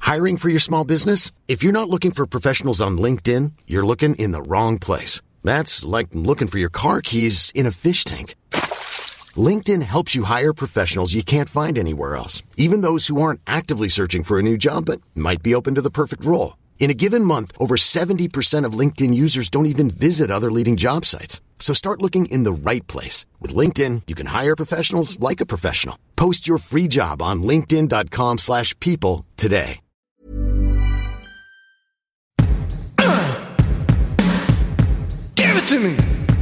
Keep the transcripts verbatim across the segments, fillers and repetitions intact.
Hiring for your small business? If you're not looking for professionals on LinkedIn, you're looking in the wrong place. That's like looking for your car keys in a fish tank. LinkedIn helps you hire professionals you can't find anywhere else, even those who aren't actively searching for a new job but might be open to the perfect role. In a given month, over seventy percent of LinkedIn users don't even visit other leading job sites. So start looking in the right place. With LinkedIn, you can hire professionals like a professional. Post your free job on linkedin.com slash people today. Give it to me!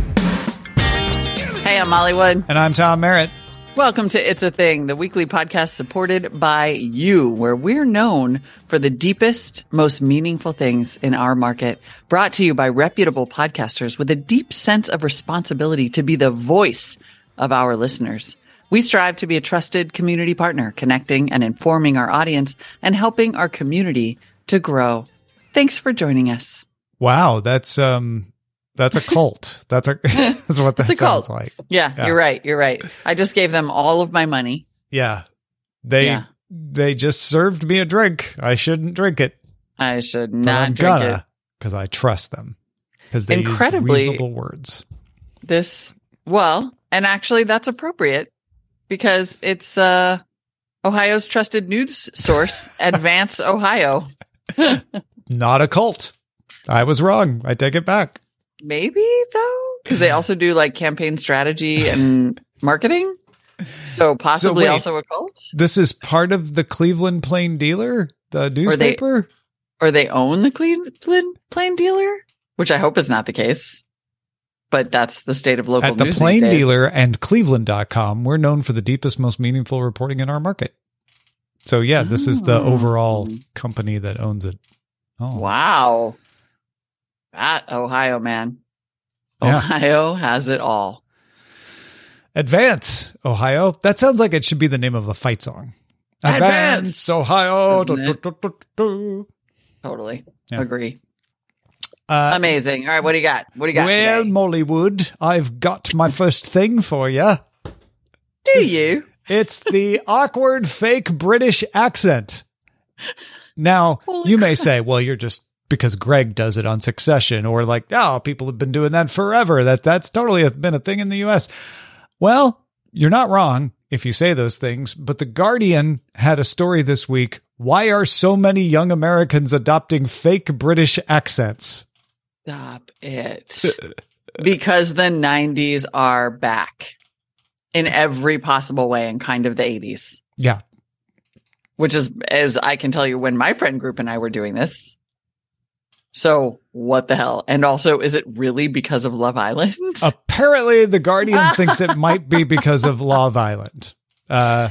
Hey, I'm Molly Wood. And I'm Tom Merritt. Welcome to It's a Thing, the weekly podcast supported by you, where we're known for the deepest, most meaningful things in our market. Brought to you by reputable podcasters with a deep sense of responsibility to be the voice of our listeners. We strive to be a trusted community partner, connecting and informing our audience and helping our community to grow. Thanks for joining us. Wow, that's um that's a cult. That's a that's what that It's a sounds cult. like. Yeah, Yeah. you're right. You're right. I just gave them all of my money. Yeah. They Yeah. they just served me a drink. I shouldn't drink it. I should But not I'm drink it. gonna because I trust them. Because they Incredibly- used reasonable words. This, well, and actually that's appropriate because it's uh, Ohio's trusted news source, Advance Ohio. Not a cult. I was wrong. I take it back. Maybe though, because they also do like campaign strategy and marketing. So possibly wait. also a cult, This is part of the Cleveland Plain Dealer, the newspaper. or they own the Cleveland Plain Dealer, which I hope is not the case. But that's the state of local At the news these Plain days. Dealer and Cleveland dot com, we're known for the deepest, most meaningful reporting in our market. So yeah, this is the Oh. overall company that owns it. Oh, Wow. That Ohio, man. Yeah. Ohio has it all. Advance, Ohio. That sounds like it should be the name of a fight song. Advance, Ohio. doesn't it? Du- du- du- du- Totally. Yeah. Agree. Uh, Amazing. All right. What do you got? What do you got well, today? Mollywood, I've got my first thing for you. Do you? It's the awkward fake British accent. Now, Holy you may say, well, you're just because Greg does it on Succession, or like, oh, people have been doing that forever. That that's totally a- been a thing in the U S. Well, you're not wrong if you say those things, but The Guardian had a story this week. Why are so many young Americans adopting fake British accents? Stop it. Because the nineties are back in every possible way and kind of the eighties, Yeah. which is, as I can tell you, when my friend group and I were doing this. So what the hell? And also, is it really because of Love Island? Apparently, The Guardian thinks it might be because of Love Island. Uh,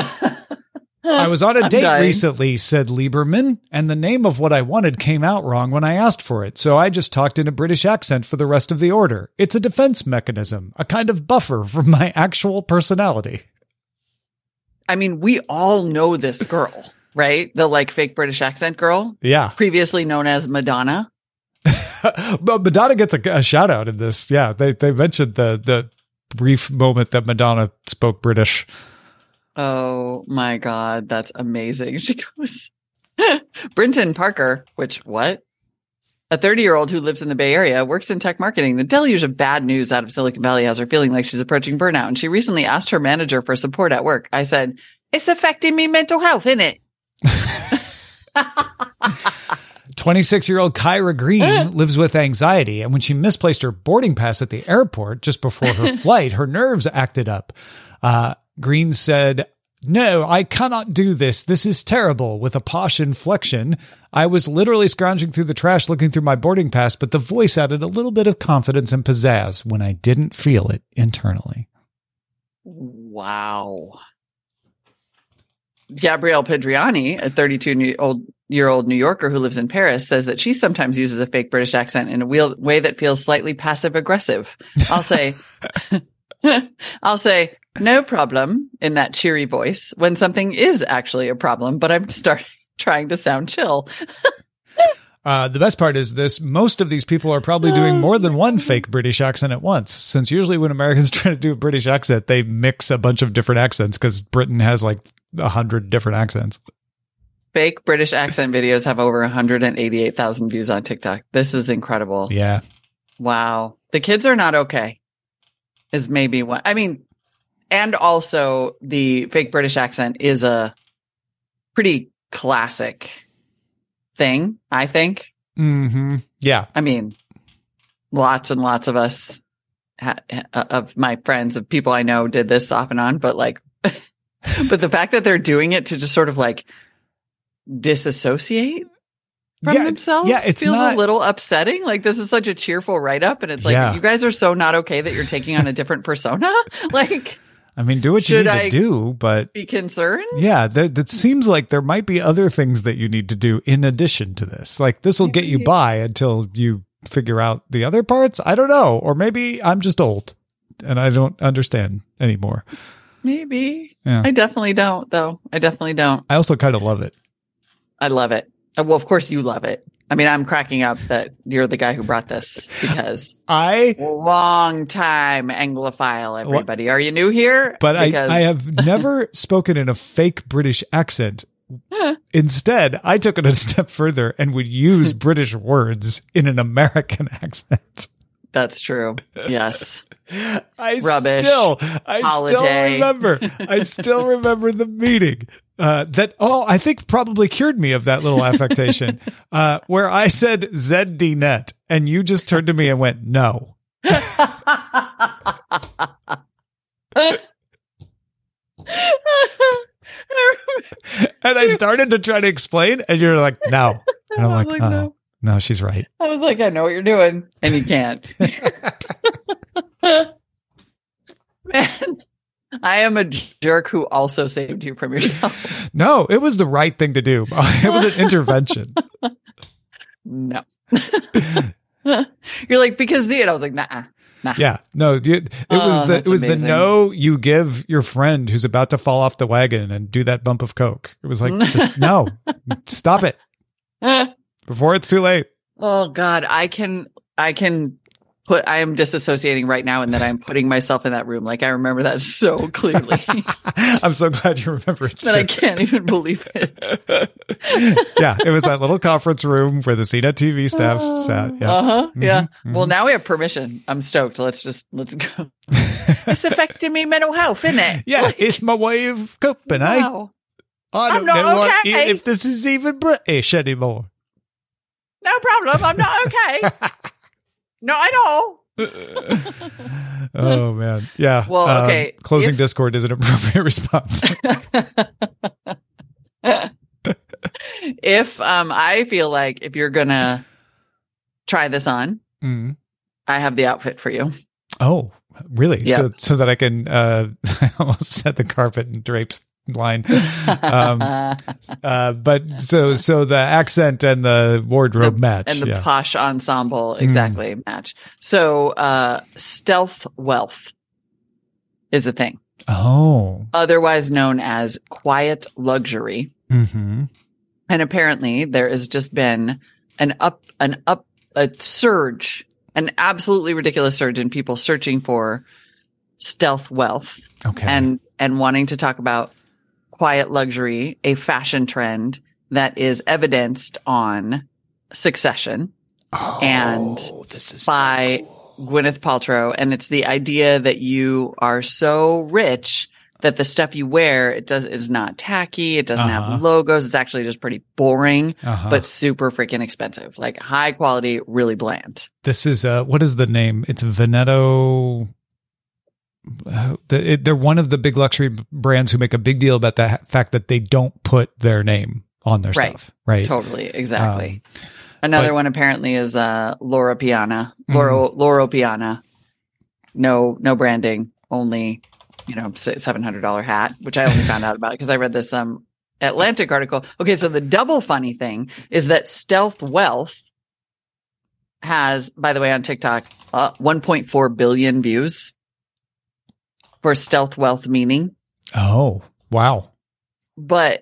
I was on a I'm date dying. recently, said Lieberman, and the name of what I wanted came out wrong when I asked for it, so I just talked in a British accent for the rest of the order. It's a defense mechanism, a kind of buffer from my actual personality. I mean, we all know this girl, right? The like fake British accent girl, Yeah. previously known as Madonna. But Madonna gets a, a shout out in this. Yeah, they they mentioned the the brief moment that Madonna spoke British. Oh my God, that's amazing. She goes, Brinton Parker, which what? A thirty-year-old who lives in the Bay Area, works in tech marketing. The deluge of bad news out of Silicon Valley has her feeling like she's approaching burnout, and she recently asked her manager for support at work. I said, it's affecting me mental health, isn't it? twenty-six-year-old Kyra Green lives with anxiety, and when she misplaced her boarding pass at the airport just before her flight, her nerves acted up. Uh, Green said, "No, I cannot do this. This is terrible," with a posh inflection. I was literally scrounging through the trash looking through my boarding pass, but the voice added a little bit of confidence and pizzazz when I didn't feel it internally. Wow. Gabrielle Pedriani, a thirty-two-year-old New Yorker who lives in Paris, says that she sometimes uses a fake British accent in a wheel- way that feels slightly passive-aggressive. I'll say, I'll say, no problem in that cheery voice when something is actually a problem, but I'm starting trying to sound chill. Uh, the best part is this. Most of these people are probably doing more than one fake British accent at once, since usually when Americans try to do a British accent, they mix a bunch of different accents because Britain has like a hundred different accents. Fake British accent videos have over one hundred eighty-eight thousand views on TikTok. This is incredible. Yeah. Wow. The kids are not okay. Is maybe what I mean. And also the fake British accent is a pretty classic thing, I think. Mm-hmm. Yeah. I mean, lots and lots of us, ha- of my friends, of people I know did this off and on, but like, but the fact that they're doing it to just sort of like disassociate from Yeah, themselves yeah, it's feels not- a little upsetting. Like, this is such a cheerful write-up, and it's like, Yeah. you guys are so not okay that you're taking on a different persona. Like, I mean, do what you Should need I- to do, but be concerned. yeah, that, that seems like there might be other things that you need to do in addition to this. Like, this will get you by until you figure out the other parts. I don't know. Or maybe I'm just old and I don't understand anymore. Maybe. Yeah. I definitely don't, though. I definitely don't. I also kind of love it. I love it. Uh, Well, of course you love it. I mean, I'm cracking up that you're the guy who brought this because I, long time Anglophile, everybody. Are you new here? but I, Because- I have never spoken in a fake British accent. Instead, I took it a step further and would use British words in an American accent. That's true. Yes. I Rubbish. still, I still Holiday. remember, I still remember the meeting uh, that, oh, I think probably cured me of that little affectation uh, where I said Z D net and you just turned to me and went, no. And I started to try to explain and you're like, no. And I'm I was like, like, oh, no. no, she's right. I was like, I know what you're doing. And you can't. Man, I am a jerk who also saved you from yourself. No, it was the right thing to do. It was an intervention. No. You're like, because the, and I was like, nah, nah. Yeah, no, you- it Oh, was the it that's was amazing. the no you give your friend who's about to fall off the wagon and do that bump of coke. It was like, just no, stop it before it's too late. Oh God, I can, I can put, I am disassociating right now in that I'm putting myself in that room. Like I remember that so clearly I'm so glad you remember it. that I too. can't even believe it. Yeah, it was that little conference room where the C net T V staff sat. Yeah. Uh huh. Yeah. mhm. Well, now we have permission. I'm stoked. Let's just, let's go. It's affecting me mental health, isn't it? Yeah, it's my way of coping, eh? Wow. I I'm don't not know what, okay. if this is even British anymore. No problem. I'm not okay. Not at all. Oh man, yeah. Well, um, okay, closing if- Discord is an appropriate response. If um, I feel like if you're gonna try this on, Mm. I have the outfit for you. Oh, really? Yeah. So so that I can uh, I almost said the carpet and drapes line. Um, uh, but so so the accent and the wardrobe The- match. and the yeah. posh ensemble exactly match. So, uh, stealth wealth is a thing, Oh. otherwise known as quiet luxury. Mm-hmm. And apparently there has just been an up, an up, a surge, an absolutely ridiculous surge in people searching for stealth wealth Okay. and, and wanting to talk about quiet luxury, a fashion trend that is evidenced on Succession oh, and this is by so cool. Gwyneth Paltrow. And it's the idea that you are so rich that the stuff you wear, it does, is not tacky. It doesn't Uh-huh. have logos. It's actually just pretty boring, Uh-huh. but super freaking expensive, like high quality, really bland. This is uh what is the name? It's Veneto. Uh, the, it, they're one of the big luxury b- brands who make a big deal about the ha- fact that they don't put their name on their Right. stuff. Right. Totally. Exactly. Um, Another but- one apparently is, uh, Laura Piana, Laura, Laura Piana. No, no branding, only, you know, seven hundred dollars hat, which I only found out about because I read this, um, Atlantic article. Okay. So the double funny thing is that Stealth Wealth has, by the way, on TikTok, uh, one point four billion views for Stealth Wealth meaning. Oh, wow. But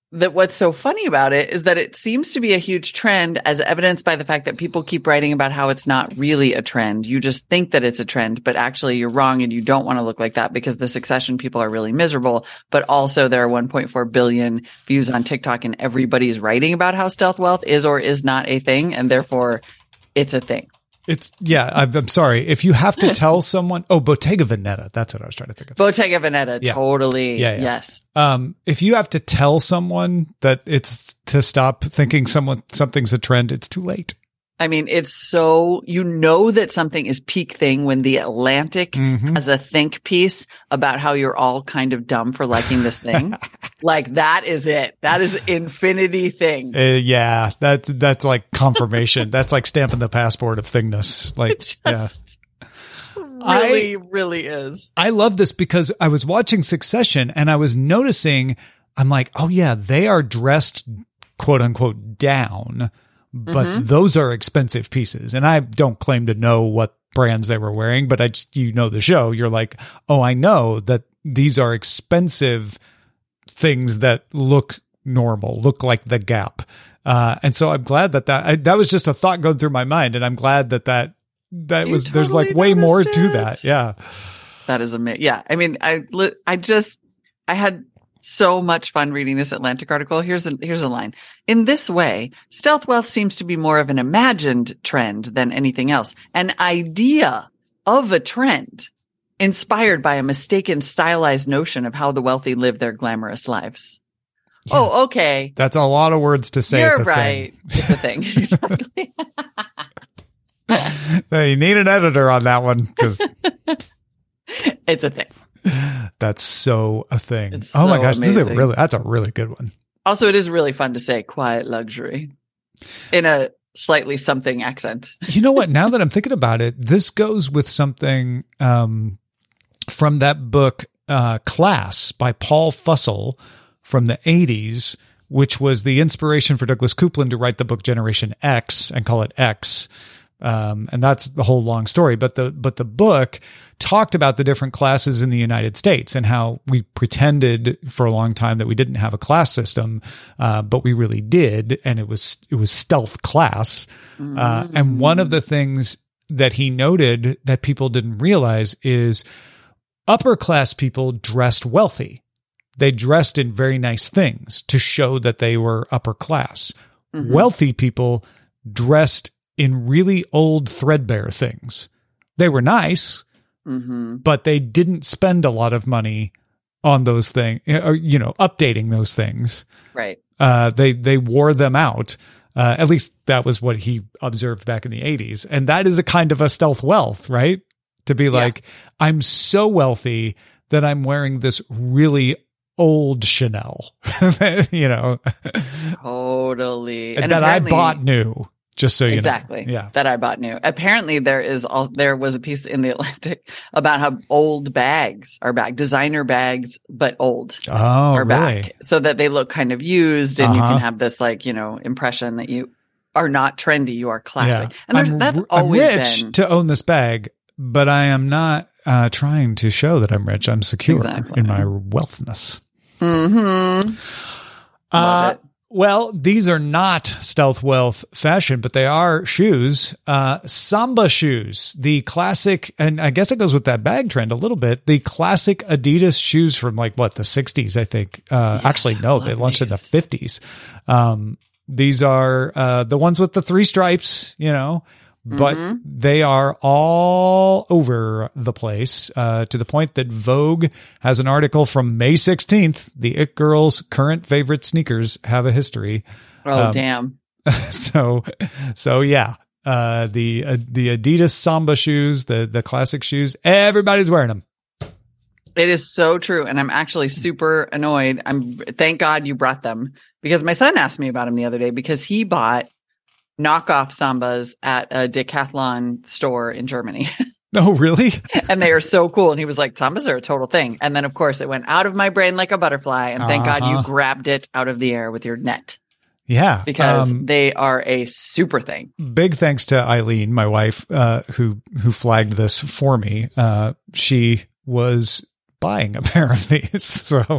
that what's so funny about it is that it seems to be a huge trend, as evidenced by the fact that people keep writing about how it's not really a trend. You just think that it's a trend, but actually you're wrong and you don't want to look like that because the Succession people are really miserable. But also there are one point four billion views on TikTok and everybody's writing about how stealth wealth is or is not a thing. And therefore it's a thing. It's yeah. I'm, I'm sorry. If you have to tell someone, oh, Bottega Veneta. That's what I was trying to think of. Bottega Veneta. Yeah. Totally. Yeah, yeah. Yes. Um, if you have to tell someone that it's to stop thinking someone something's a trend, it's too late. I mean, it's so, you know that something is peak thing when the Atlantic Mhm. has a think piece about how you're all kind of dumb for liking this thing. Like that is it. That is infinity thing. Uh, yeah, that's that's like confirmation. That's like stamping the passport of thingness. Like, It yeah. just really, really is. I love this because I was watching Succession and I was noticing, I'm like, oh yeah, they are dressed quote unquote down, but Mhm. those are expensive pieces. And I don't claim to know what brands they were wearing, but I just, you know, the show, you're like, oh, I know that these are expensive things that look normal, look like the Gap. Uh, and so I'm glad that that, I, that was just a thought going through my mind. And I'm glad that that, that You was, there's totally like way more noticed to it. that. Yeah. That is amazing. Yeah. I mean, I, li- I just, I had so much fun reading this Atlantic article. Here's a, here's a line. In this way, stealth wealth seems to be more of an imagined trend than anything else. An idea of a trend inspired by a mistaken stylized notion of how the wealthy live their glamorous lives. Yeah. Oh, okay. That's a lot of words to say. You're it's a right. It's a thing. Exactly. Thing. You need an editor on that one because It's a thing. that's so a thing. It's oh my so gosh, this is a amazing. really that's a really good one. Also, it is really fun to say quiet luxury in a slightly something accent. You know what? Now that I'm thinking about it, this goes with something um, from that book, uh, Class by Paul Fussell from the eighties, which was the inspiration for Douglas Coupland to write the book Generation X and call it X. Um, and that's the whole long story. But the but the book talked about the different classes in the United States and how we pretended for a long time that we didn't have a class system, uh, but we really did, and it was it was stealth class. Uh, and one of the things that he noted that people didn't realize is upper class people dressed wealthy. They dressed in very nice things to show that they were upper class. Mhm. Wealthy people dressed in really old, threadbare things. They were nice, Mm-hmm. but they didn't spend a lot of money on those things, or, you know, updating those things. Right. Uh, they, they wore them out. Uh, at least that was what he observed back in the eighties. And that is a kind of a stealth wealth, right? To be like, I'm so wealthy that I'm wearing this really old Chanel, you know, Totally. and that I apparently- bought new. Just so you exactly. know. Yeah. That I bought new. Apparently there is all, there was a piece in the Atlantic about how old bags are back, designer bags, but old Oh, are really? back so that they look kind of used and you Uh-huh. can have this like, you know, impression that you are not trendy. You are classic. Yeah. And there's, I'm, that's r- I'm always rich been. to own this bag, but I am not uh, trying to show that I'm rich. I'm secure Exactly. in my wealthness. Mm-hmm. Uh, Love it. well, these are not stealth wealth fashion, but they are shoes. Uh, Samba shoes, the classic, and I guess it goes with that bag trend a little bit. The classic Adidas shoes from like what, the sixties, I think. Uh, Yes, actually, no, I they love launched in the these. fifties. Um, these are uh, the ones with the three stripes, you know, but Mhm. they are all over the place uh, to the point that Vogue has an article from May sixteenth. The It Girls' current favorite sneakers have a history. Oh, um, damn. so, so yeah, uh, the uh, the Adidas Samba shoes, the the classic shoes, everybody's wearing them. It is so true. And I'm actually super annoyed. I'm thank God you brought them because my son asked me about them the other day because he bought knockoff Sambas at a Decathlon store in Germany. Oh, really? And they are so cool. And he was like, Sambas are a total thing. And then of course it went out of my brain like a butterfly. And thank God Uh-huh. you grabbed it out of the air with your net Yeah, because um, they are a super thing. big thanks to Eileen, my wife, uh, who who flagged this for me. Uh, she was buying a pair of these. So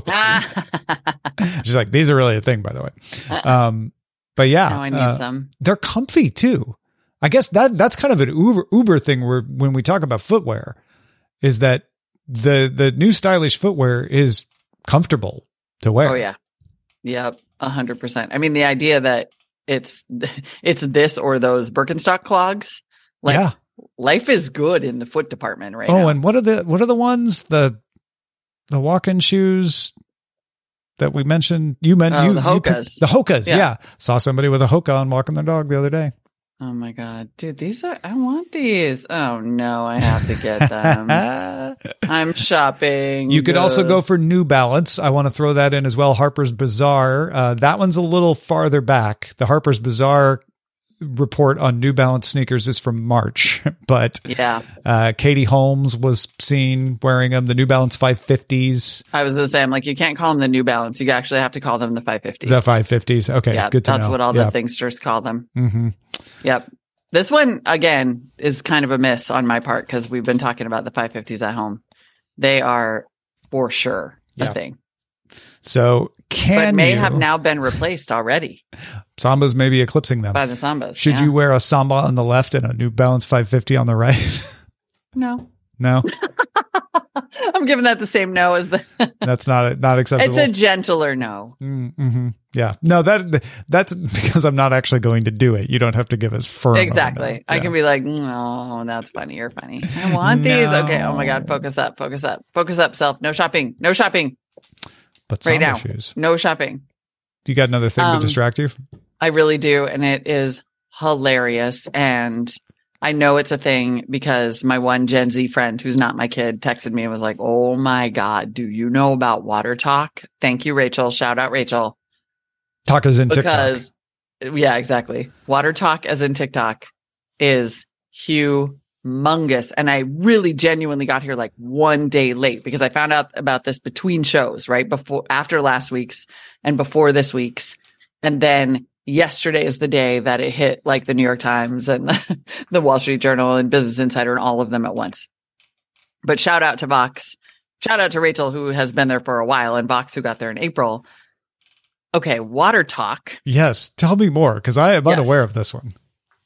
she's like, these are really a thing, by the way. Um, but yeah, now I need uh, some. They're comfy too. I guess that that's kind of an Uber Uber thing where when we talk about footwear is that the, the new stylish footwear is comfortable to wear. Oh yeah. Yep. A hundred percent. I mean, the idea that it's, it's this or those Birkenstock clogs, like yeah. life is good in the foot department right oh, now. and what are the, what are the ones, the, the walk-in shoes that we mentioned? You meant Oh, you, the you Hokas. could- the Hokas. Yeah. Yeah. Saw somebody with a Hoka on walking their dog the other day. Oh my God, dude, these are, I want these. Oh no, I have to get them. I'm shopping. You could also Ugh. go for New Balance. I want to throw that in as well. Harper's Bazaar. Uh, that one's a little farther back. The Harper's Bazaar report on New Balance sneakers is from March, but Yeah. uh, Katie Holmes was seen wearing them. The New Balance five fifties. I was going to say, I'm like, you can't call them the New Balance. You actually have to call them the five fifties. The five fifties. Okay, Yeah, good to that's know. what all yeah. the thingsters call them. Mm-hmm. Yep. This one, again, is kind of a miss on my part because we've been talking about the five fifties at home. They are for sure a Yeah. thing. So can but may you, have now been replaced already Sambas maybe eclipsing them. by the Sambas. Should yeah. you wear a Samba on the left and a New Balance five fifty on the right? No. No, I'm giving that the same no as the. that's not not acceptable. It's a gentler no. Mm-hmm. Yeah. No, that that's because I'm not actually going to do it. You don't have to give us firm. Exactly. on that. I Yeah. can be like, no, that's funny. You're funny. I want these. No. Okay. Oh my God. Focus up. Focus up. Focus up. Self. No shopping. No shopping. But Right Samba now. shoes. No shopping. You got another thing to Um, distract you? I really do. And it is hilarious. And I know it's a thing because my one Gen Z friend who's not my kid texted me and was like, oh my God, do you know about Water Talk? Thank you, Rachel. Shout out, Rachel. Talk is in Because, yeah, exactly. Water Talk as in TikTok is humongous. And I really genuinely got here like one day late because I found out about this between shows, right? Before, after last week's and before this week's. And then yesterday is the day that it hit like the New York Times and the, the Wall Street Journal and Business Insider and all of them at once. But shout out to Vox. Shout out to Rachel, who has been there for a while, and Vox, who got there in April. Okay, Water Talk Yes. Tell me more because I am Yes. unaware of this one.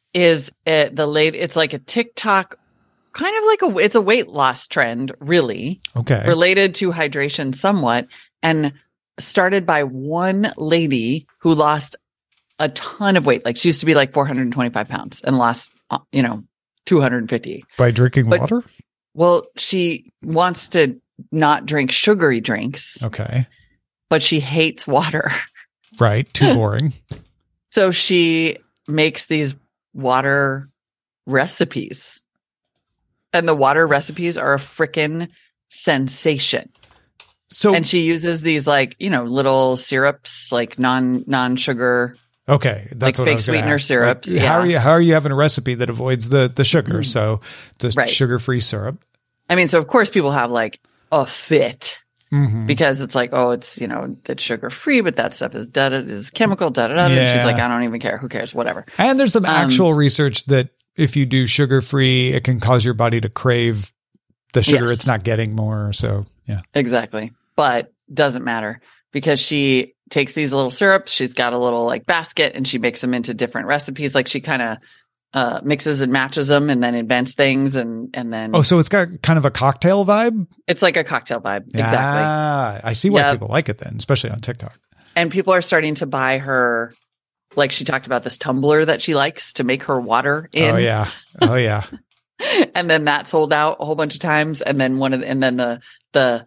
is it the late, it's like a TikTok, kind of like a, it's a weight loss trend, really, Okay. related to hydration somewhat, and started by one lady who lost a ton of weight. Like she used to be like four hundred twenty-five pounds and lost, uh, you know, two hundred fifty. By drinking But- water? Well, she wants to not drink sugary drinks, Okay. but she hates water. Right. Too boring. So she makes these water recipes. And the water recipes are a freaking sensation. So, And she uses these like, you know, little syrups, like non non sugar. okay. That's like what I fake was gonna sweetener ask. syrups, Like, How are yeah. you, how are you having a recipe that avoids the, the sugar? So it's a Right. sugar-free syrup. I mean, so of course people have like a fit Mm-hmm. because it's like, oh, it's, you know, that's sugar free, but that stuff is da da is chemical, da da da. And Yeah. she's like, I don't even care. Who cares? Whatever. And there's some Um, actual research that if you do sugar free, it can cause your body to crave the sugar Yes. it's not getting more. So, yeah. Exactly. But doesn't matter because she takes these little syrups. She's got a little like basket and she makes them into different recipes. Like she kind of uh, mixes and matches them and then invents things. And, and then Oh, so it's got kind of a cocktail vibe? it's like a cocktail vibe. Exactly. Ah, I see why Yep. people like it then, especially on TikTok. And people are starting to buy her. Like she talked about this tumbler that she likes to make her water in. Oh, yeah. Oh, yeah. And then that sold out a whole bunch of times. And then one of the, and then the, the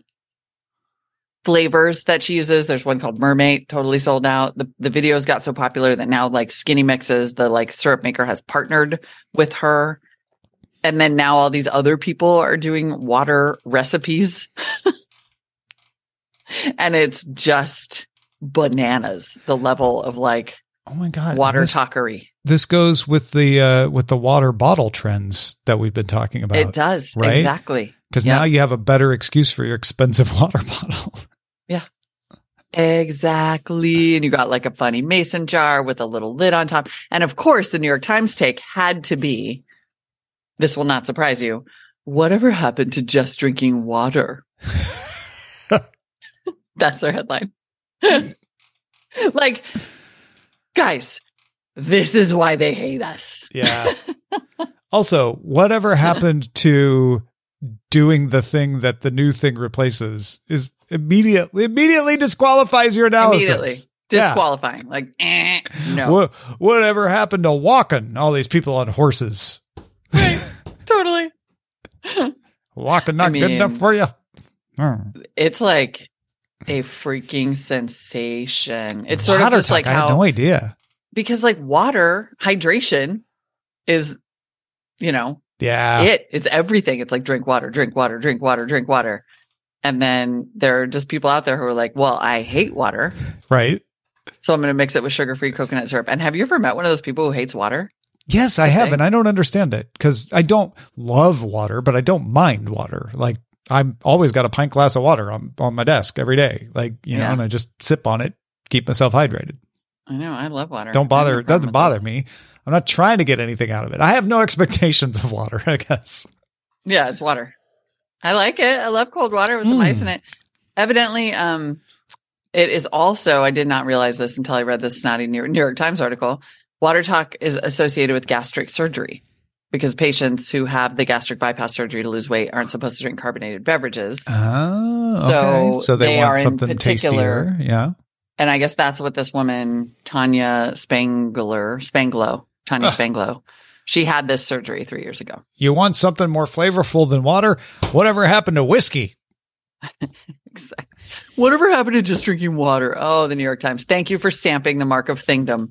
flavors that she uses, there's one called Mermaid, totally sold out. The, the videos got so popular that now like Skinny Mixes, the like syrup maker has partnered with her. And then now all these other people are doing water recipes. And it's just bananas, the level of like Oh, my God. water This, talkery. this goes with the, uh, with the water bottle trends that we've been talking about. It does. right? Exactly. Because Yep. now you have a better excuse for your expensive water bottle. Exactly. And you got like a funny mason jar with a little lid on top. And of course, the New York Times take had to be, this will not surprise you, whatever happened to just drinking water? That's their headline. Like, guys, this is why they hate us. Yeah. Also, whatever happened to doing the thing that the new thing replaces is immediately immediately disqualifies your analysis. Immediately disqualifying. Yeah. Like, eh, no. What, whatever happened to walking? All these people on horses. Right. Totally. Walking not I mean, good enough for you. Hmm. It's like a freaking sensation. It's sort Water of just talk, like I how, had no idea. because like water, hydration is, you know, Yeah. it. It's everything. It's like drink water, drink water, drink water, drink water. And then there are just people out there who are like, well, I hate water. Right. So I'm going to mix it with sugar-free coconut syrup. And have you ever met one of those people who hates water? Yes, I have, and I don't understand it because I don't love water, but I don't mind water. Like I'm always got a pint glass of water on, on my desk every day. Like, you know, Yeah. and I just sip on it, keep myself hydrated. I know. I love water. Don't bother. It doesn't bother me. me. I'm not trying to get anything out of it. I have no expectations of water, I guess. Yeah, it's water. I like it. I love cold water with some Mm. ice in it. Evidently, um, it is also, I did not realize this until I read this snotty New New York Times article. Water talk is associated with gastric surgery because patients who have the gastric bypass surgery to lose weight aren't supposed to drink carbonated beverages. Oh, So okay. So they, they want are in something particular- tastier. Yeah. And I guess that's what this woman, Tanya Spangler, Spanglo, Tanya Ugh. Spanglo, she had this surgery three years ago. You want something more flavorful than water? Whatever happened to whiskey? Exactly. Whatever happened to just drinking water? Oh, the New York Times. Thank you for stamping the mark of thingdom.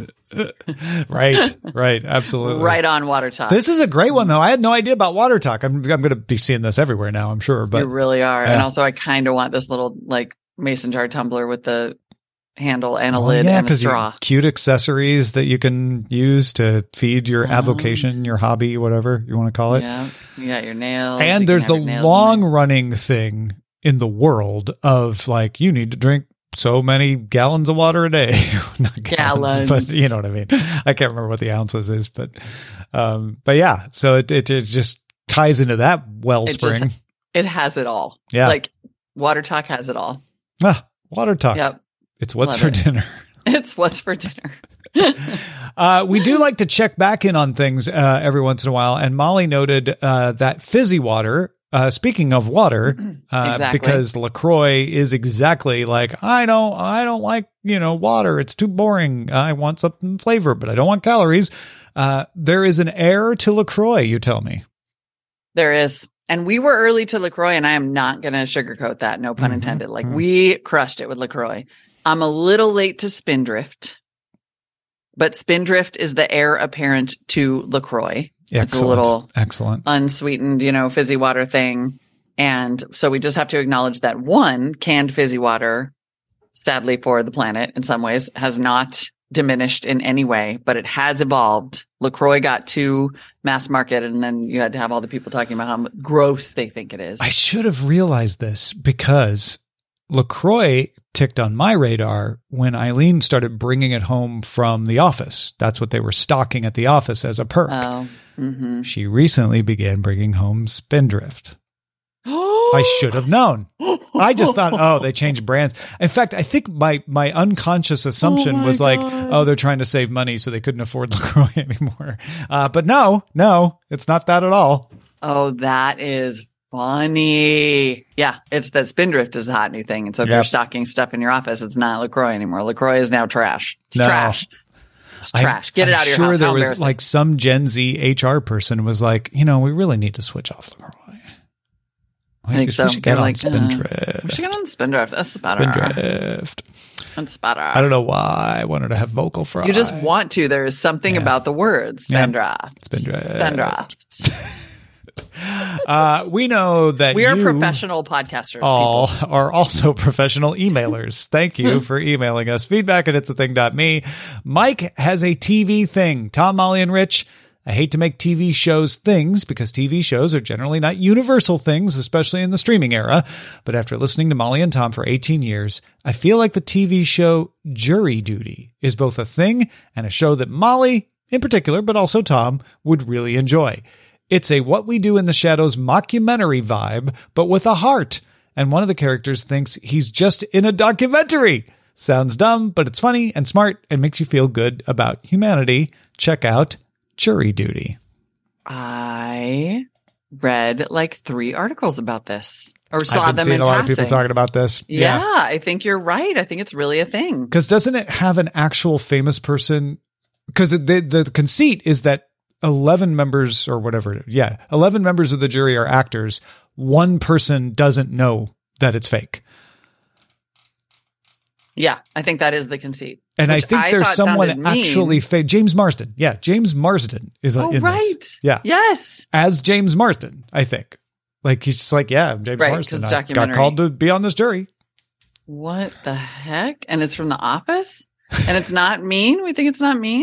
Right. Right. Absolutely. Right on water talk. This is a great one, though. I had no idea about water talk. I'm I'm going to be seeing this everywhere now, I'm sure. But you really are. yeah. And also, I kind of want this little like mason jar tumbler with the handle and a well, lid yeah, and a 'cause you- straw. cute accessories that you can use to feed your Oh. avocation, your hobby, whatever you want to call it. Yeah, you got your nails. And you there's can the have your nails in long there. running thing in the world of like, you need to drink so many gallons of water a day. Not gallons, Gallons. but you know what I mean? I can't remember what the ounces is, but, um, but yeah, so it, it, it just ties into that wellspring. It, just, it has it all. Yeah. Like water talk has it all. Ah, water talk. Yep. It's what's Love for it. dinner. It's what's for dinner. Uh, we do like to check back in on things uh, every once in a while. And Molly noted uh, that fizzy water, uh, speaking of water, uh, Exactly. because LaCroix is exactly like, I don't, I don't like, you know, water. It's too boring. I want something flavor, but I don't want calories. Uh, there is an air to LaCroix, you tell me. There is. And we were early to LaCroix, and I am not going to sugarcoat that. No pun Mhm, intended. Like mhm. we crushed it with LaCroix. I'm a little late to Spindrift, but Spindrift is the heir apparent to LaCroix. It's a Excellent. little Excellent. unsweetened, you know, fizzy water thing. And so we just have to acknowledge that one, canned fizzy water, sadly for the planet in some ways, has not diminished in any way, but it has evolved. LaCroix got too mass market, and then you had to have all the people talking about how gross they think it is. I should have realized this because LaCroix ticked on my radar when Eileen started bringing it home from the office. That's what they were stocking at the office as a perk. Oh, mm-hmm. She recently began bringing home Spindrift. I should have known. I just thought, oh, they changed brands. In fact, I think my my unconscious assumption Oh my was like, God. oh, they're trying to save money, so they couldn't afford LaCroix anymore. Uh, but no, no, it's not that at all. Oh, that is funny. Yeah, it's that Spindrift is the hot new thing. And so if Yep. you're stocking stuff in your office, it's not LaCroix anymore. LaCroix is now trash. It's No. trash. It's I'm- trash. Get it I'm out of your sure house. there How was embarrassing. like some Gen Z H R person was like, you know, we really need to switch off LaCroix. I think so. We should get They're on like, uh, Spindrift. we should get on Spindrift. That's better. Spindrift. That's better. I don't know why I wanted to have vocal fry. You just want to. There's something Yeah. about the word. Yeah. Spindrift. Spindrift. Spindrift. uh, we know that We are you professional podcasters. all people. are also professional emailers. Thank you for emailing us. Feedback at it's a thing dot me. Mike has a T V thing. Tom, Molly, and Rich. I hate to make T V shows things because T V shows are generally not universal things, especially in the streaming era. But after listening to Molly and Tom for eighteen years, I feel like the T V show Jury Duty is both a thing and a show that Molly, in particular, but also Tom, would really enjoy. It's a What We Do in the Shadows mockumentary vibe, but with a heart. and one of the characters thinks he's just in a documentary. Sounds dumb, but it's funny and smart and makes you feel good about humanity. Check out Jury Duty. I read like three articles about this. Or saw I've been them seeing in a lot passing. of people talking about this. Yeah, yeah, I think you're right. I think it's really a thing. Because doesn't it have an actual famous person? Because the, the conceit is that eleven members or whatever. Yeah. eleven members of the jury are actors. One person doesn't know that it's fake. Yeah, I think that is the conceit. And I think I there's someone mean. actually fake. James Marsden. Yeah. James Marsden is Oh, in right. this. Yeah. Yes. As James Marsden, I think. Like, he's just like, yeah, I'm James Right, Marsden. 'cause I got documentary. called to be on this jury. What the heck? And it's from The Office? And it's not mean? We think it's not mean?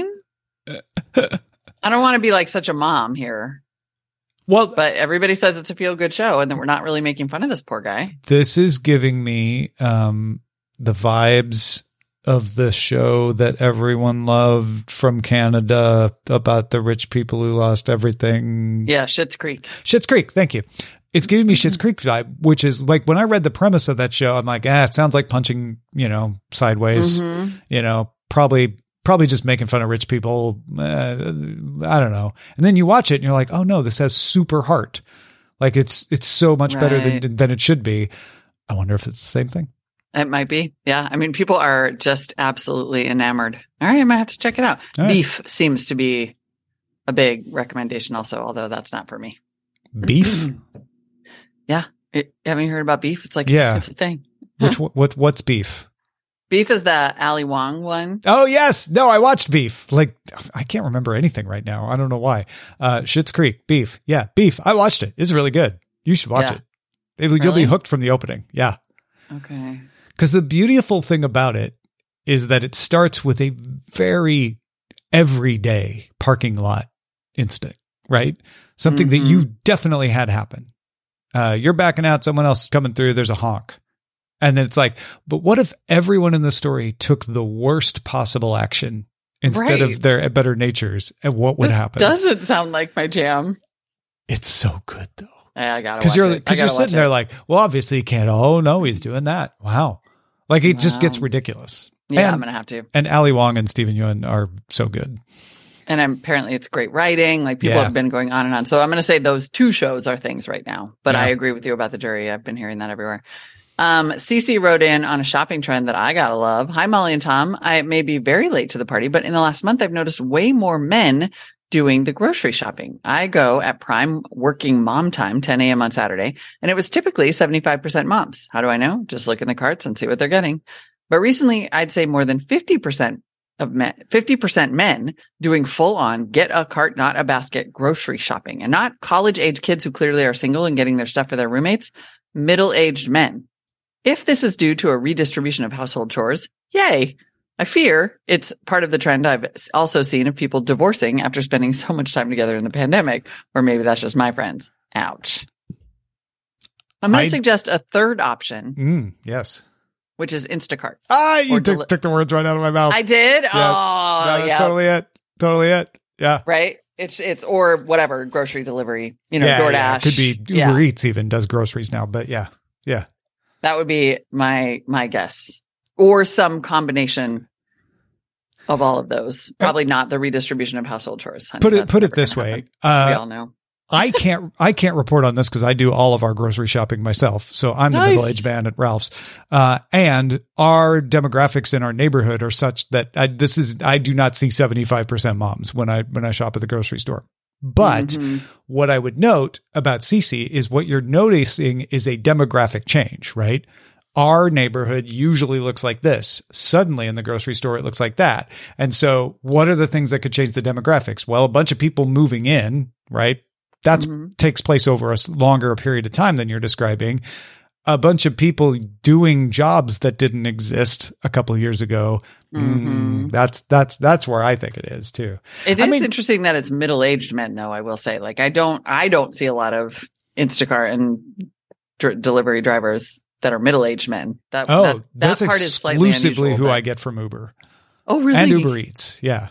I don't want to be like such a mom here. Well, But everybody says it's a feel-good show and that we're not really making fun of this poor guy. this is giving me um, the vibes of the show that everyone loved from Canada about the rich people who lost everything. Yeah, Schitt's Creek. Schitt's Creek. Thank you. It's giving me Schitt's Creek vibe, which is like when I read the premise of that show, I'm like, ah, it sounds like punching, you know, sideways, Mhm. you know, probably, probably just making fun of rich people. Uh, I don't know. And then you watch it and you're like, oh no, this has super heart. Like it's, it's so much better Right. than, than it should be. I wonder if it's the same thing. It might be. Yeah. I mean, people are just absolutely enamored. All right. I might have to check it out. All right. Beef seems to be a big recommendation also, although that's not for me. Beef? Yeah. It, haven't you heard about beef? It's like, Yeah. it's a thing. Which, what, what's beef? Beef is the Ali Wong one. Oh yes. No, I watched Beef. Like I can't remember anything right now. I don't know why. Uh, Schitt's Creek, Beef. Yeah. Beef. I watched it. It's really good. You should watch Yeah. it. It- You'll Really? be hooked from the opening. Yeah. Okay. Because the beautiful thing about it is that it starts with a very everyday parking lot instant, right? Something that Mhm. you definitely had happen. Uh, you're backing out, someone else is coming through, there's a honk. And then it's like, but what if everyone in the story took the worst possible action instead Right. of their better natures? And what would This happen? doesn't sound like my jam. It's so good though. Yeah, I gotta Because watch you're it. I because you're gotta sitting watch there it. like, well, obviously he can't. Oh no, he's doing that. Wow, like it just gets Wow. ridiculous. Yeah, and, I'm gonna have to. and Ali Wong and Stephen Yeun are so good. And I'm, apparently it's great writing. Like people Yeah. have been going on and on. So I'm going to say those two shows are things right now. But Yeah. I agree with you about the jury. I've been hearing that everywhere. Um, Cece wrote in on a shopping trend that I gotta love. Hi, Molly and Tom. I may be very late to the party, but in the last month, I've noticed way more men doing the grocery shopping. I go at prime working mom time, ten a.m. on Saturday, and it was typically seventy-five percent moms. How do I know? Just look in the carts and see what they're getting. But recently, I'd say more than fifty percent of men, fifty percent men doing full on get a cart, not a basket grocery shopping, and not college age kids who clearly are single and getting their stuff for their roommates, middle aged men. If this is due to a redistribution of household chores, yay. I fear it's part of the trend I've also seen of people divorcing after spending so much time together in the pandemic, or maybe that's just my friends. Ouch. I'm going I- to suggest a third option, Mm, yes. which is Instacart. Ah, you Or took, deli- took the words right out of my mouth. I did? No, Oh, that's yeah. totally it. Totally it. Yeah. Right? It's, it's, or whatever, grocery delivery, you know, yeah, DoorDash. yeah. It could be Uber Yeah. Eats even does groceries now, but yeah. Yeah. That would be my, my guess. Or some combination of all of those. Probably not the redistribution of household chores. honey. Put it That's put it never this gonna way. happen. we Uh, all know. I can't I can't report on this because I do all of our grocery shopping myself. So I'm the Nice. middle-aged man at Ralph's. Uh, and our demographics in our neighborhood are such that I, this is I do not see seventy-five percent moms when I when I shop at the grocery store. But Mhm. what I would note about Cece is what you're noticing is a demographic change, right? Our neighborhood usually looks like this. Suddenly in the grocery store, it looks like that. And so what are the things that could change the demographics? Well, a bunch of people moving in, right? That Mhm. takes place over a s- longer period of time than you're describing. A bunch of people doing jobs that didn't exist a couple of years ago. Mm, Mhm. that's, that's, that's where I think it is too. It I is mean- interesting that it's middle-aged men, though. I will say, like, I don't, I don't see a lot of Instacart and dr- delivery drivers that are middle-aged men. That, Oh, that, that that's part is slightly exclusively unusual, who but- I get from Uber Oh, really? and Uber Eats. Yeah.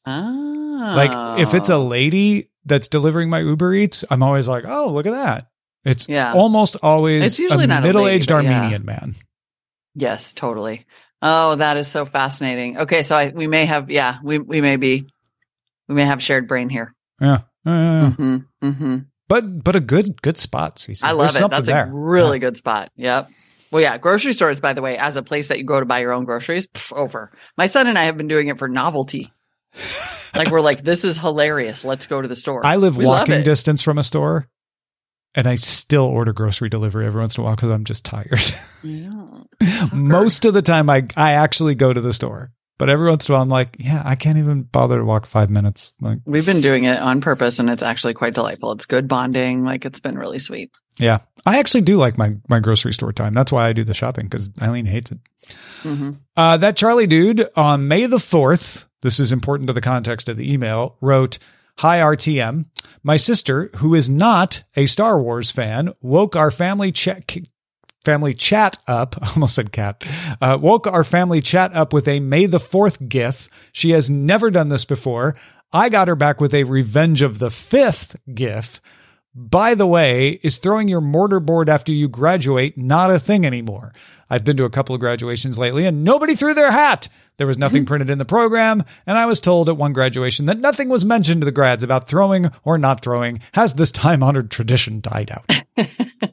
Oh. Like if it's a lady that's delivering my Uber Eats, I'm always like, oh, look at that. It's Yeah. almost always It's usually a not a lady, middle-aged but yeah. Armenian man. Yes, totally. Oh, that is so fascinating. Okay, so I, we may have, yeah, we we may be, we may have shared brain here. Yeah. Uh, Mm-hmm, mm-hmm. But but a good good spot, Cece. I love There's it. something That's there. a really Yeah. good spot. Yep. Well, yeah, grocery stores, by the way, as a place that you go to buy your own groceries, pff, over. My son and I have been doing it for novelty. Like we're like, this is hilarious. Let's go to the store. I live We love walking it. distance from a store, and I still order grocery delivery every once in a while because I'm just tired. Yeah. Most of the time, I I actually go to the store, but every once in a while, I'm like, yeah, I can't even bother to walk five minutes. Like, We've been doing it on purpose, and it's actually quite delightful. It's good bonding. Like it's been really sweet. yeah, I actually do like my my grocery store time. That's why I do the shopping because Eileen hates it. Mm-hmm. Uh, that Charlie dude on May the fourth, this is important to the context of the email, wrote, "Hi, R T M. My sister, who is not a Star Wars fan, woke our family chat, family chat up, I almost said cat, uh, woke our family chat up with a May the fourth gif. She has never done this before. I got her back with a Revenge of the fifth gif. By the way, is throwing your mortarboard after you graduate not a thing anymore? I've been to a couple of graduations lately and nobody threw their hat. There was nothing printed in the program, and I was told at one graduation that nothing was mentioned to the grads about throwing or not throwing. Has this time-honored tradition died out?"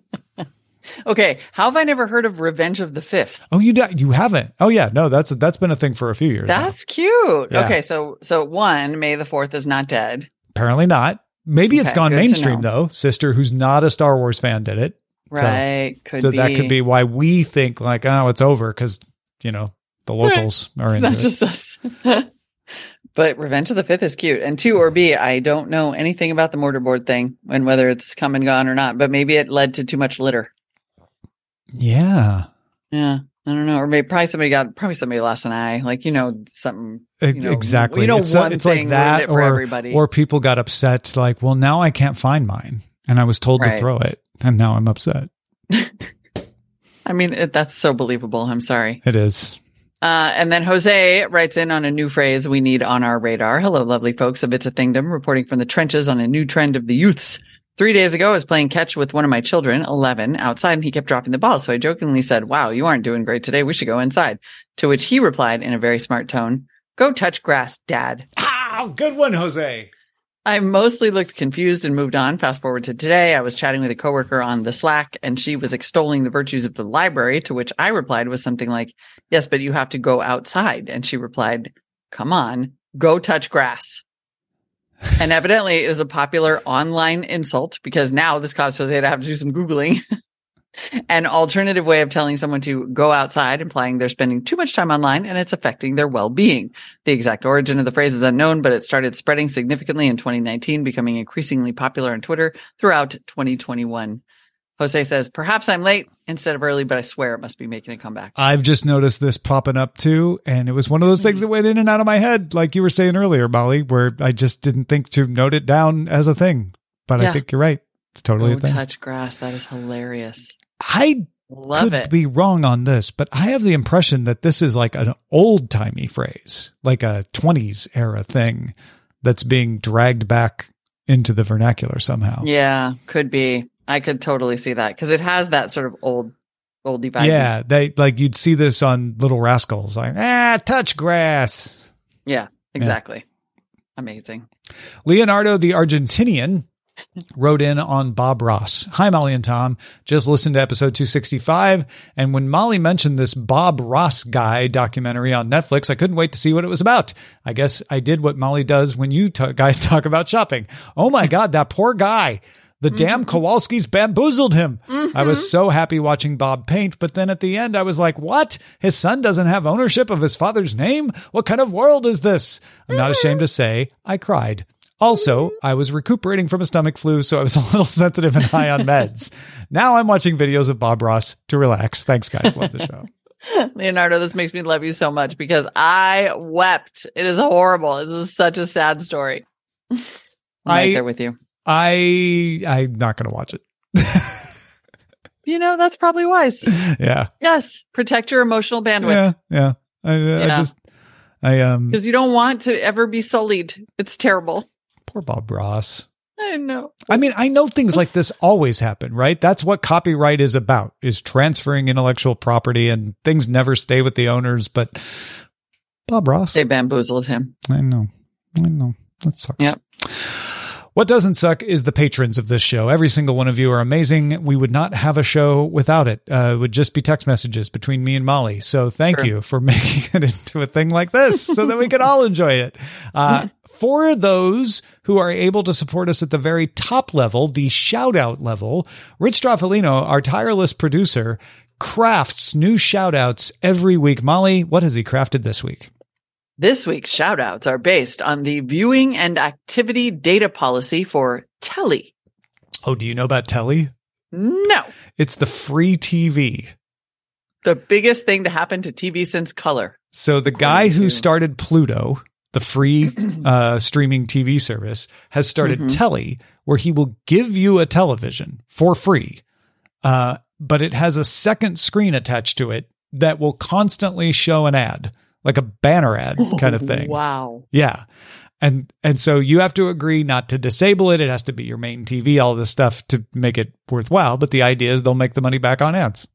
Okay, how have I never heard of Revenge of the Fifth? Oh, you di- you haven't? Oh, yeah. No, that's that's been a thing for a few years now. That's cute. Yeah. Okay, so so one, May the Fourth is not dead. Apparently not. Maybe it's Okay, gone good to mainstream, know. though. Sister, who's not a Star Wars fan, did it. So- Right. could so be. that could be why we think like, oh, it's over because, you know, the locals are It's into not it. just us. But Revenge of the Fifth is cute. And two, or B, I don't know anything about the mortarboard thing and whether it's come and gone or not, but maybe it led to too much litter. Yeah. Yeah. I don't know. Or maybe probably somebody got, probably somebody lost an eye. Like, you know, something. You know, Exactly. You know, it's one it's thing like that, ruined it for or, everybody. or people got upset, like, well, now I can't find mine. And I was told to Right. throw it. And now I'm upset. I mean, it, that's so believable. I'm sorry. It is. Uh, and then Jose writes in on a new phrase we need on our radar. Hello, lovely folks of It's a Thingdom, reporting from the trenches on a new trend of the youths. Three days ago, I was playing catch with one of my children, eleven, outside, and he kept dropping the ball. So I jokingly said, wow, you aren't doing great today. We should go inside. To which he replied in a very smart tone, go touch grass, Dad. Ah, good one, Jose. I mostly looked confused and moved on. Fast forward to today. I was chatting with a coworker on the Slack and she was extolling the virtues of the library, to which I replied with something like, yes, but you have to go outside. And she replied, come on, go touch grass. And evidently it is a popular online insult because now this caused Jose to have to do some Googling. An alternative way of telling someone to go outside, implying they're spending too much time online and it's affecting their well-being. The exact origin of the phrase is unknown, but it started spreading significantly in twenty nineteen, becoming increasingly popular on Twitter throughout twenty twenty-one. Jose says, perhaps I'm late instead of early, but I swear it must be making a comeback. I've just noticed this popping up too. And it was one of those things that went in and out of my head, like you were saying earlier, Molly, where I just didn't think to note it down as a thing. But Yeah. I think you're right. It's totally Go a thing. touch grass. That is hilarious. I Love could it. be wrong on this, but I have the impression that this is like an old timey phrase, like a twenties era thing that's being dragged back into the vernacular somehow. Yeah, could be. I could totally see that because it has that sort of old, oldie vibe. Yeah, they like you'd see this on Little Rascals, like ah, touch grass. Yeah, exactly. Amazing. Leonardo the Argentinian wrote in on Bob Ross. Hi, Molly and Tom. Just listened to episode two sixty-five. And when Molly mentioned this Bob Ross guy documentary on Netflix, I couldn't wait to see what it was about. I guess I did what Molly does when you t- guys talk about shopping. Oh my God, that poor guy. The damn Kowalskis bamboozled him. Mm-hmm. I was so happy watching Bob paint, but then at the end I was like, what? His son doesn't have ownership of his father's name? What kind of world is this? I'm not ashamed to say I cried. Also, I was recuperating from a stomach flu, so I was a little sensitive and high on meds. Now I'm watching videos of Bob Ross to relax. Thanks, guys. Love the show. Leonardo, this makes me love you so much because I wept. It is horrible. This is such a sad story. I'm right I- there with you. I, I'm not going to watch it. You know, that's probably wise. Yeah. Yes. Protect your emotional bandwidth Yeah. Yeah. I, I Yeah. just, I, um, because you don't want to ever be sullied. It's terrible. poor Bob Ross. I know. I mean, I know things like this always happen, right? That's what copyright is about, is transferring intellectual property, and things never stay with the owners. But Bob Ross. They bamboozled him. I know. I know. That sucks. Yep. What doesn't suck is the patrons of this show. Every single one of you are amazing. We would not have a show without it. Uh, it would just be text messages between me and Molly. So thank Sure. you for making it into a thing like this so that we could all enjoy it. Uh, for those who are able to support us at the very top level, the shout out level, Rich Straffolino, our tireless producer, crafts new shout outs every week. Molly, what has he crafted this week? This week's shout-outs are based on the viewing and activity data policy for Telly. Oh, do you know about Telly? No. It's the free T V. The biggest thing to happen to T V since color. So the guy who started Pluto, the free uh, streaming T V service, has started Mhm. Telly, where he will give you a television for free, uh, but it has a second screen attached to it that will constantly show an ad, like a banner ad kind of thing. Wow. Yeah. And and so you have to agree not to disable it. It has to be your main T V, all this stuff to make it worthwhile. But the idea is they'll make the money back on ads.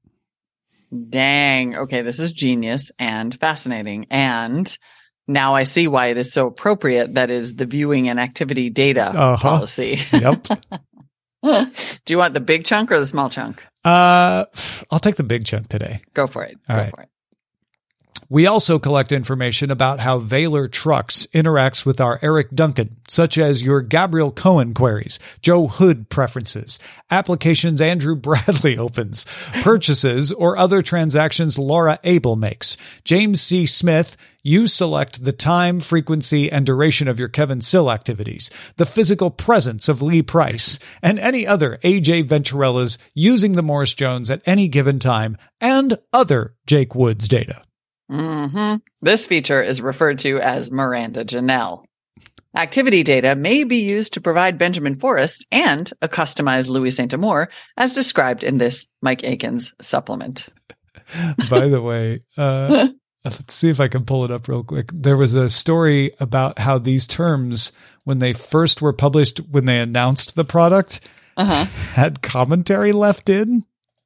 Dang. Okay, this is genius and fascinating. And now I see why it is so appropriate. That is the viewing and activity data Uh-huh. policy. Yep. Do you want the big chunk or the small chunk? uh, I'll take the big chunk today. Go for it. All Go right. for it. We also collect information about how Valor Trucks interacts with our Eric Duncan, such as your Gabriel Cohen queries, Joe Hood preferences, applications Andrew Bradley opens, purchases, or other transactions Laura Abel makes. James C. Smith, you select the time, frequency, and duration of your Kevin Sill activities, the physical presence of Lee Price, and any other A J Venturellas using the Morris Jones at any given time, and other Jake Woods data. Mm-hmm. This feature is referred to as Miranda Janelle. Activity data may be used to provide Benjamin Forrest and a customized Louis Saint-Amour, as described in this Mike Akins supplement. By the way, uh, let's see if I can pull it up real quick. There was a story about how these terms, when they first were published, when they announced the product, Uh-huh. had commentary left in.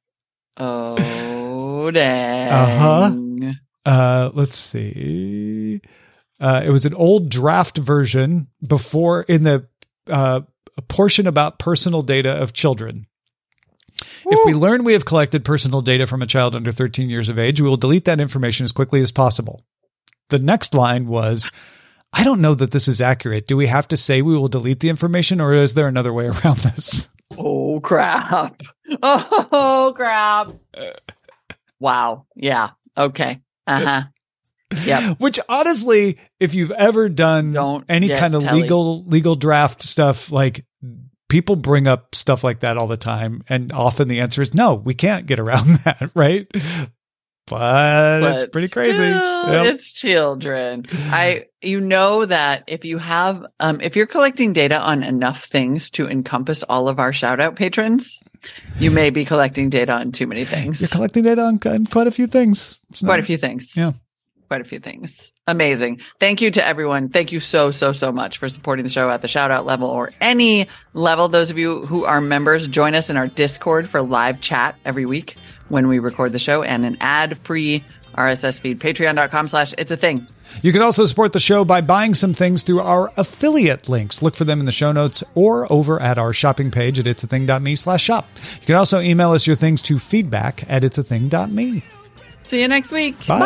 Oh, dang. Uh-huh. Uh, let's see. Uh, it was an old draft version before in the uh, a portion about personal data of children. Woo. If we learn we have collected personal data from a child under thirteen years of age, we will delete that information as quickly as possible. The next line was, I don't know that this is accurate. Do we have to say we will delete the information, or is there another way around this? Oh, crap. Oh, crap. Wow. Yeah. Okay. Uh-huh. Yep. Which honestly, if you've ever done Don't any get kind of telly. legal legal draft stuff, like people bring up stuff like that all the time, and often the answer is no, we can't get around that, right? But, But it's pretty crazy. still, Yep. It's children. I, you know that if you have, um, if you're collecting data on enough things to encompass all of our shout out patrons, you may be collecting data on too many things. You're collecting data on, on quite a few things. It's Quite not- a few things. Yeah. Quite a few things. Amazing. Thank you to everyone. Thank you so, so, so much for supporting the show at the shout out level or any level. Those of you who are members, join us in our Discord for live chat every week when we record the show and an ad free R S S feed. Patreon.com slash it's a thing. You can also support the show by buying some things through our affiliate links. Look for them in the show notes or over at our shopping page at itsathing.me slash shop. You can also email us your things to feedback at itsathing.me. See you next week. Bye.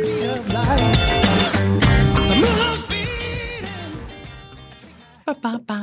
Bye. Ba-ba-ba.